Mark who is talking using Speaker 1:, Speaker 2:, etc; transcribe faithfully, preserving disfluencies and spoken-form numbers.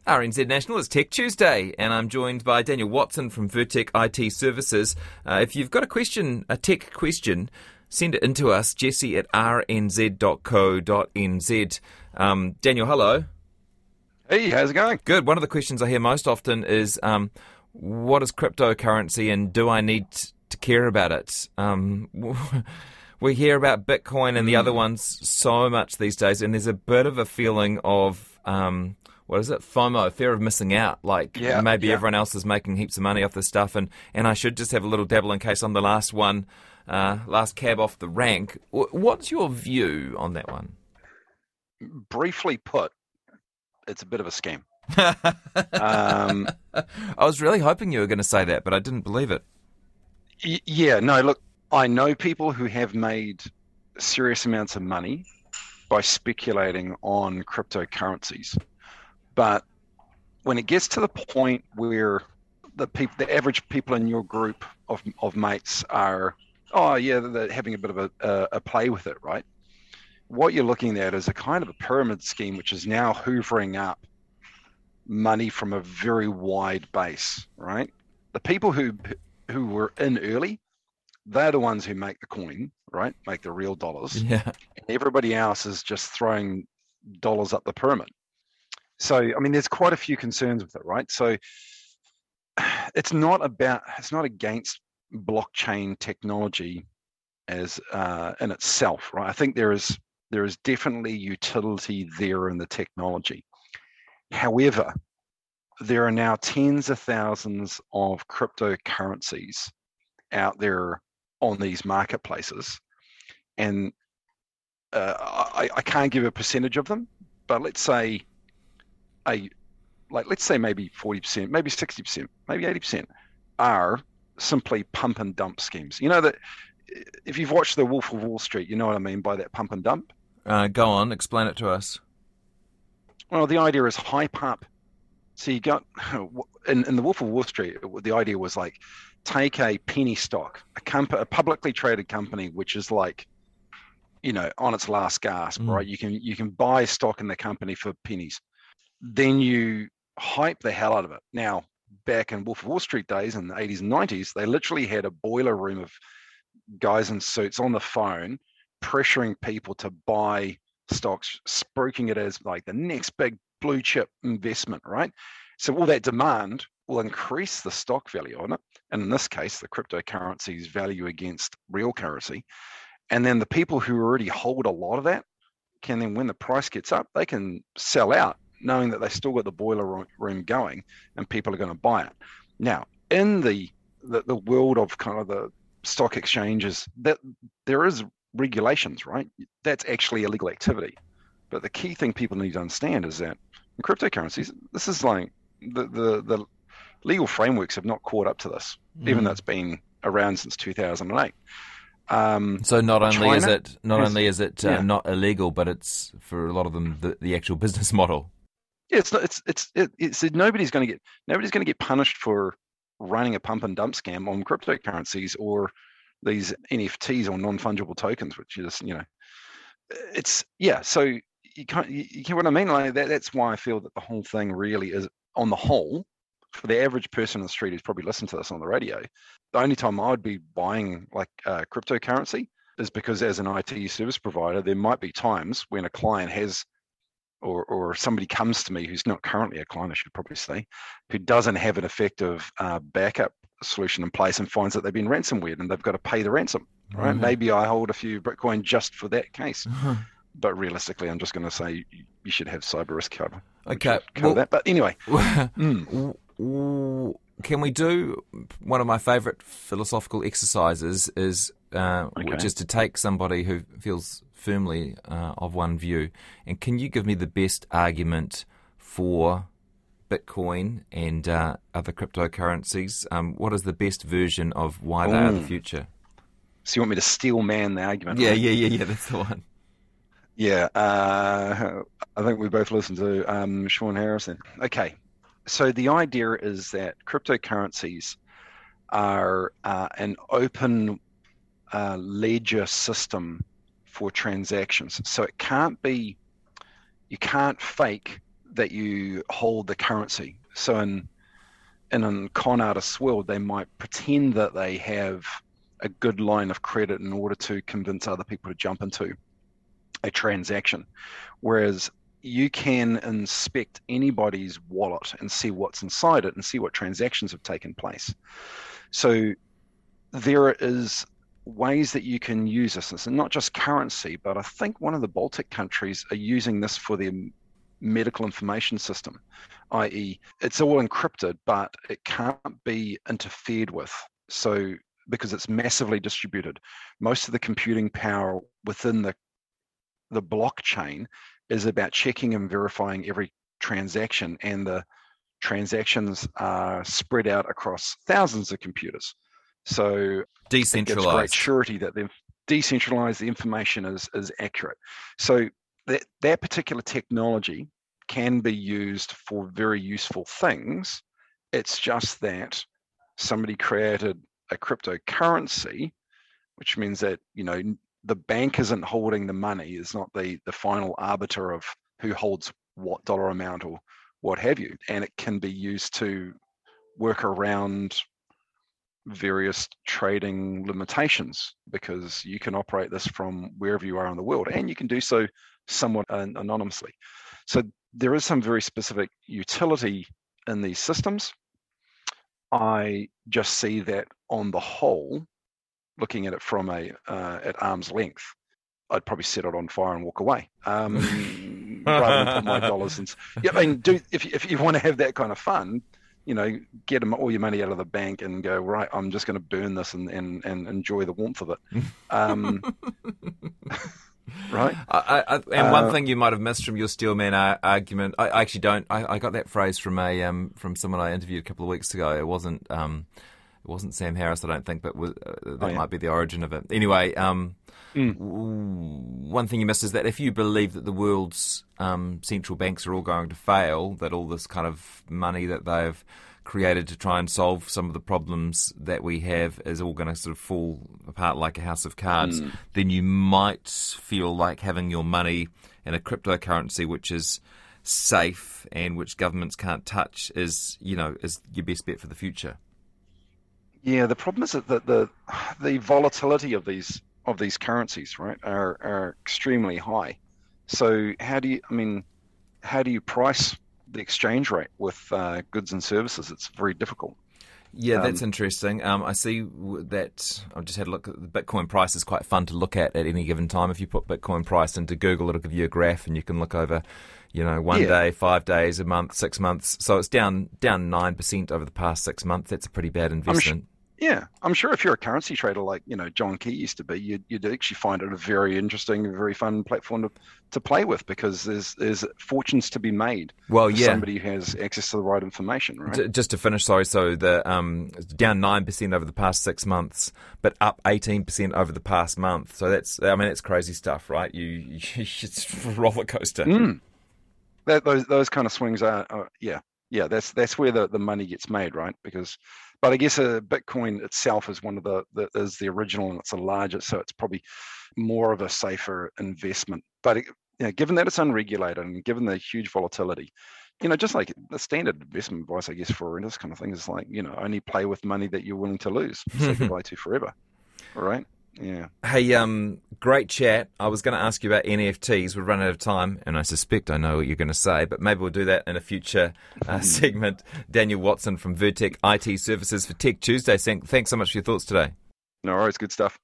Speaker 1: R N Z National is Tech Tuesday, and I'm joined by Daniel Watson from Vertec I T Services. Uh, if you've got a question, a tech question, send it in to us, jesse at r n z dot co dot n z. Um, Daniel, hello.
Speaker 2: Hey, how's it going?
Speaker 1: Good. One of the questions I hear most often is, um, what is cryptocurrency and do I need to care about it? Um, we hear about Bitcoin and the mm. other ones so much these days, and there's a bit of a feeling of... Um, what is it? FOMO, fear of missing out. Like
Speaker 2: yeah,
Speaker 1: maybe
Speaker 2: yeah.
Speaker 1: everyone else is making heaps of money off this stuff, and, and I should just have a little dabble in case I'm the last one, uh, last cab off the rank. What's your view on that one?
Speaker 2: Briefly put, it's a bit of a scam. um,
Speaker 1: I was really hoping you were going to say that, but I didn't believe it.
Speaker 2: Y- yeah, no, look, I know people who have made serious amounts of money by speculating on cryptocurrencies. But when it gets to the point where the people, the average people in your group of of mates are, oh yeah, they're having a bit of a, a, a play with it, right? What you're looking at is a kind of a pyramid scheme, which is now hoovering up money from a very wide base, right? The people who who were in early, they're the ones who make the coin, right? Make the real dollars.
Speaker 1: Yeah.
Speaker 2: And everybody else is just throwing dollars up the pyramid. So, I mean, there's quite a few concerns with it, right? So it's not about, it's not against blockchain technology as uh, in itself, right? I think there is there is definitely utility there in the technology. However, there are now tens of thousands of cryptocurrencies out there on these marketplaces, and uh, I, I can't give a percentage of them, but let's say a like let's say maybe forty percent, maybe sixty percent, maybe eighty percent are simply pump and dump schemes. You know that if you've watched The Wolf of Wall Street, you know what I mean by that pump and dump.
Speaker 1: Uh, go on, explain it to us.
Speaker 2: Well, the idea is hype up. So you got in, in The Wolf of Wall Street, the idea was like take a penny stock, a comp- a publicly traded company, which is like, you know, on its last gasp, mm. right? You can you can buy stock in the company for pennies. Then you hype the hell out of it. Now, back in Wolf of Wall Street days in the eighties and nineties, they literally had a boiler room of guys in suits on the phone, pressuring people to buy stocks, spooking it as like the next big blue chip investment, right? So all that demand will increase the stock value on it. And in this case, the cryptocurrency's value against real currency. And then the people who already hold a lot of that can then, when the price gets up, they can sell out, knowing that they still got the boiler room going and people are going to buy it. Now, in the, the the world of kind of the stock exchanges, that there is regulations, right? That's actually illegal activity. But the key thing people need to understand is that in cryptocurrencies, this is like the the, the legal frameworks have not caught up to this, mm. even though it's been around since two thousand eight. Um,
Speaker 1: so not only
Speaker 2: China
Speaker 1: is it not
Speaker 2: has,
Speaker 1: only is it uh,
Speaker 2: yeah.
Speaker 1: not illegal, but it's for a lot of them the, the actual business model.
Speaker 2: Yeah, it's it's it's it, it's nobody's going to get nobody's going to get punished for running a pump and dump scam on cryptocurrencies or these N F Ts or non-fungible tokens, which is, you know, it's yeah. So you can't you, you get what I mean? Like that, that's why I feel that the whole thing really is, on the whole, for the average person in the street who's probably listened to this on the radio, the only time I would be buying like uh, cryptocurrency is because as an I T service provider, there might be times when a client has Or, or somebody comes to me who's not currently a client, I should probably say, who doesn't have an effective uh, backup solution in place and finds that they've been ransomware and they've got to pay the ransom, right? Mm-hmm. Maybe I hold a few Bitcoin just for that case. Mm-hmm. But realistically, I'm just going to say you should have cyber risk cover.
Speaker 1: Okay.
Speaker 2: Cover
Speaker 1: well,
Speaker 2: that. But anyway. mm.
Speaker 1: Can we do one of my favourite philosophical exercises is, uh, okay. which is to take somebody who feels firmly uh, of one view, and can you give me the best argument for Bitcoin and uh, other cryptocurrencies? Um, what is the best version of why they Ooh. are the future?
Speaker 2: So you want me to steel man the argument?
Speaker 1: Yeah,
Speaker 2: right?
Speaker 1: yeah, yeah, yeah. That's the one.
Speaker 2: Yeah, uh, I think we both listened to um, Sean Harrison. Okay, so the idea is that cryptocurrencies are uh, an open uh, ledger system for transactions. So it can't be, you can't fake that you hold the currency. So in in a con artist's world, they might pretend that they have a good line of credit in order to convince other people to jump into a transaction. Whereas you can inspect anybody's wallet and see what's inside it and see what transactions have taken place. So there is ways that you can use this, and not just currency, but I think one of the Baltic countries are using this for their medical information system, that is it's all encrypted, but it can't be interfered with. So because it's massively distributed, most of the computing power within the the blockchain is about checking and verifying every transaction, and the transactions are spread out across thousands of computers. So
Speaker 1: decentralized.
Speaker 2: It gives great surety that they've decentralized, the information is is accurate. So that that particular technology can be used for very useful things. It's just that somebody created a cryptocurrency, which means that, you know, the bank isn't holding the money, is not the the final arbiter of who holds what dollar amount or what have you, and it can be used to work around various trading limitations, because you can operate this from wherever you are in the world, and you can do so somewhat anonymously. So there is some very specific utility in these systems. I just see that on the whole, looking at it from a uh, at arm's length, I'd probably set it on fire and walk away, um, rather than put my dollars in. Yeah, I mean, do if if you want to have that kind of fun, you know, get them all your money out of the bank and go, right, I'm just going to burn this and, and, and enjoy the warmth of it. Um, right?
Speaker 1: I, I, and one uh, thing you might have missed from your Steelman ar- argument, I, I actually don't. I, I got that phrase from a um, from someone I interviewed a couple of weeks ago. It wasn't um, it wasn't Sam Harris, I don't think, but was, uh, that oh, yeah. might be the origin of it. Anyway, um, mm. w- one thing you missed is that if you believe that the world's um, central banks are all going to fail, that all this kind of money that they've created to try and solve some of the problems that we have is all going to sort of fall apart like a house of cards, mm. then you might feel like having your money in a cryptocurrency which is safe and which governments can't touch is, you know, is your best bet for the future.
Speaker 2: Yeah, the problem is that the the, the volatility of these of these currencies, right, are are extremely high. So how do you, I mean, how do you price the exchange rate with uh, goods and services? It's very difficult.
Speaker 1: Yeah, that's um, interesting. Um, I see that I've just had a look at the Bitcoin price. Is quite fun to look at at any given time. If you put Bitcoin price into Google, it'll give you a graph, and you can look over, you know, one yeah. day, five days, a month, six months. So it's down down nine percent over the past six months. That's a pretty bad investment.
Speaker 2: I'm sh- yeah, I'm sure if you're a currency trader like, you know, John Key used to be, you'd, you'd actually find it a very interesting, very fun platform to, to play with, because there's there's fortunes to be made.
Speaker 1: Well, yeah,
Speaker 2: somebody who has access to the right information, right?
Speaker 1: D- just to finish, sorry. So the um, down nine percent over the past six months, but up eighteen percent over the past month. So that's, I mean, it's crazy stuff, right? You, you it's a roller coaster.
Speaker 2: Mm. That those those kind of swings are, are yeah, yeah. That's that's where the, the money gets made, right? Because. But I guess uh, Bitcoin itself is one of the, the is the original, and it's the largest, so it's probably more of a safer investment. But it, you know, given that it's unregulated and given the huge volatility, you know, just like the standard investment advice, I guess, for this kind of thing is like, you know, only play with money that you're willing to lose, say goodbye to forever. All right. Yeah.
Speaker 1: Hey, um, great chat. I was going to ask you about N F Ts. We've run out of time, and I suspect I know what you're going to say, but maybe we'll do that in a future uh, segment. Daniel Watson from Vertec I T Services for Tech Tuesday. Thanks so much for your thoughts today.
Speaker 2: No worries. Good stuff.